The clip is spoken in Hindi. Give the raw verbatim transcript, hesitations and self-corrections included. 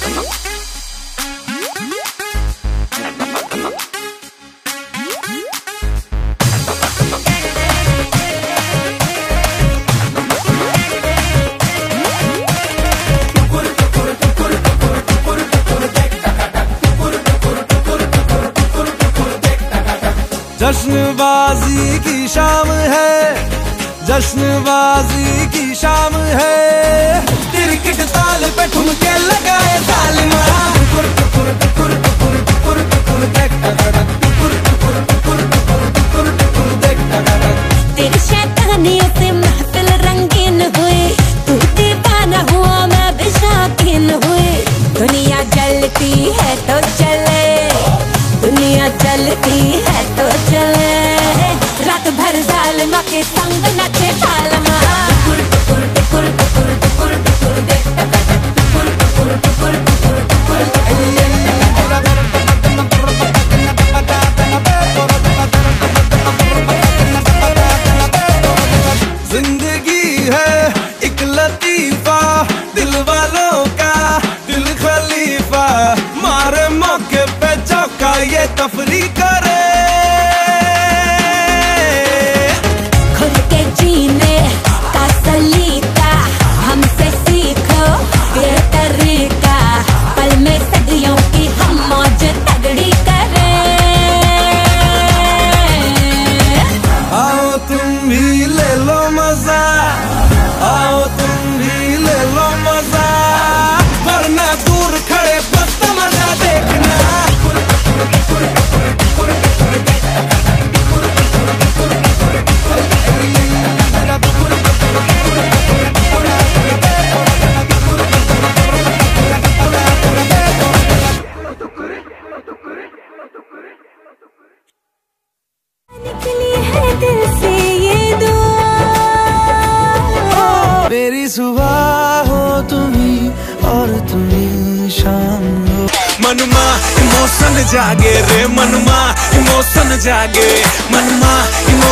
जश्नबाजी की शाम है, जश्नबाजी की शाम है। क्रिकेट ताल पे ठुमके लगाए तालिमा। तेरी शैतानियों से महफिल रंगीन हुई, तू दीवाना हुआ मैं भी शौकीन हुई। दुनिया जलती है तो चले, दुनिया चलती है तो चले। रात भर जालिमा के संग नचे फालमा। जिंदगी है एक लतीफा, दिल वालों का दिल खलीफा। मारे मौके पे चौका ये तफरी करे। खुद के जीने का सलीका हमसे सीखो ये तरीका। पल में सदियों की हम मौज तगड़ी करें। आओ तुम भी ले लो मजा, आओ तुम भी ले लो मजा। वरना दूर खड़े बस तमाशा देखना। निकली है दिल से ये दुआ। मेरी सुबह हो तुम्ही और तुम्ही शाम हो। मनमा इमोशन जागे रे, मनमा इमोशन जागे, मनमा